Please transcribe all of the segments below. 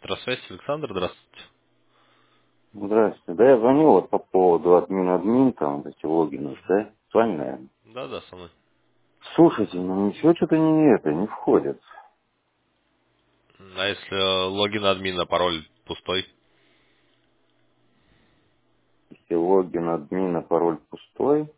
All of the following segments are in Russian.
Петросвязь, Александр, здравствуйте. Здравствуйте. Да, я звоню вот по поводу админ, там, вот эти логины, да? С вами, наверное. Да, со мной. Слушайте, ну ничего что-то не входит. А если логин админа, пароль пустой? Если логин админа, пароль пустой,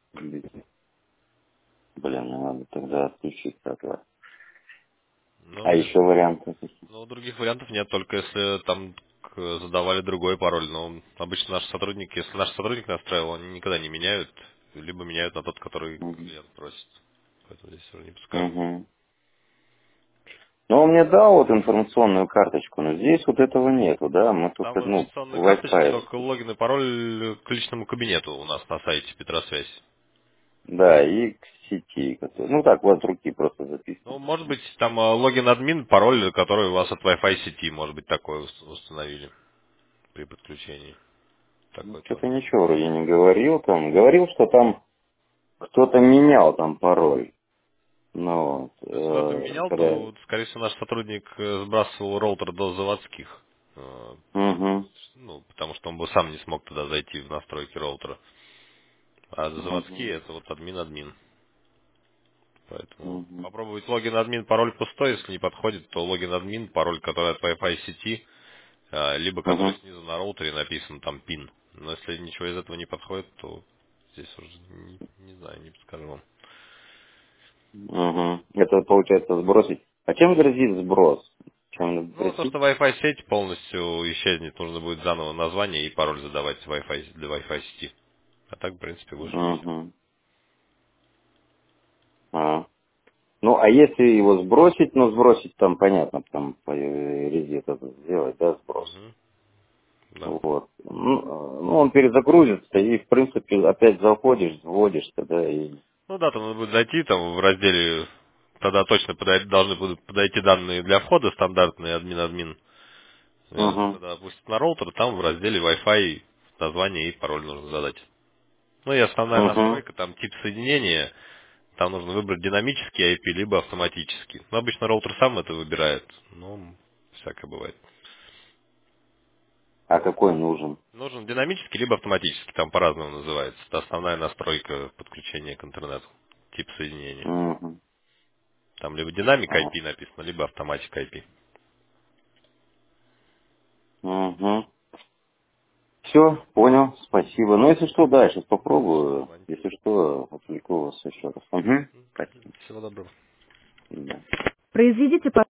блин, ну надо тогда отключить как-то. Ну, А еще варианты какие? других вариантов нет, только если там задавали другой пароль. Но обычно наши сотрудники, если наш сотрудник настраивал, они никогда не меняют, либо меняют на тот, который Угу. клиент просит. Поэтому здесь уже не подскажу. Угу. Ну, он мне дал вот информационную карточку, но здесь вот этого нету, да? Мы Там только, в ну, информационной карточке Wi-Fi. только логин и пароль к личному кабинету у нас на сайте Петросвязь. Да, и к сети, ну так, вот с руки просто Ну, записано. может быть, там логин админ, пароль, который у вас от Wi-Fi сети, может быть, такой установили при подключении. Такое тоже Что-то может ничего вроде не говорил там. Говорил, что там кто-то менял там пароль. Ну, вот, быть. Если кто-то менял, когда... то, вот, скорее всего, наш сотрудник сбрасывал роутер до заводских. Угу, Ну, потому что он бы сам не смог туда зайти в настройки роутера. А заводские угу, это вот админ-админ. Поэтому угу, попробовать логин админ, пароль пустой, если не подходит, то логин админ, пароль, который от Wi-Fi сети, либо который угу, снизу на роутере написан там пин. Но если ничего из этого не подходит, то здесь уже не знаю, не подскажу вам. угу. Это получается сбросить. А чем грозит сброс? Чем надо Ну, то, просить? что Wi-Fi сеть полностью исчезнет, нужно будет заново название и пароль задавать Wi-Fi для Wi-Fi сети. А так, в принципе, больше ничего. Угу. А. Ну, а если его сбросить, ну, сбросить там, понятно, там по резет это сделать, да, сброс. Мгм. Да. Вот. Ну, он перезагрузится, и, в принципе, опять заходишь, вводишься, да, и... Ну да, там надо будет зайти, там в разделе, тогда точно должны будут подойти данные для входа, стандартные админ-админ. Угу, Когда пустят на роутер, там в разделе Wi-Fi название и пароль нужно задать. Ну и основная угу, настройка, там тип соединения, там нужно выбрать динамический IP, либо автоматический. Но обычно роутер сам это выбирает, но всякое бывает. А какой нужен? Нужен динамический, либо автоматический, там по-разному называется. Это основная настройка подключения к интернету, тип соединения. Угу. Там либо динамик Ага. IP написано, либо автоматик IP. Угу. Все, понял, спасибо. Ну, если что, да, я сейчас попробую. Звоните. Если что, отвлеку вас еще раз. Угу. Спасибо. Всего доброго. Да. Произведите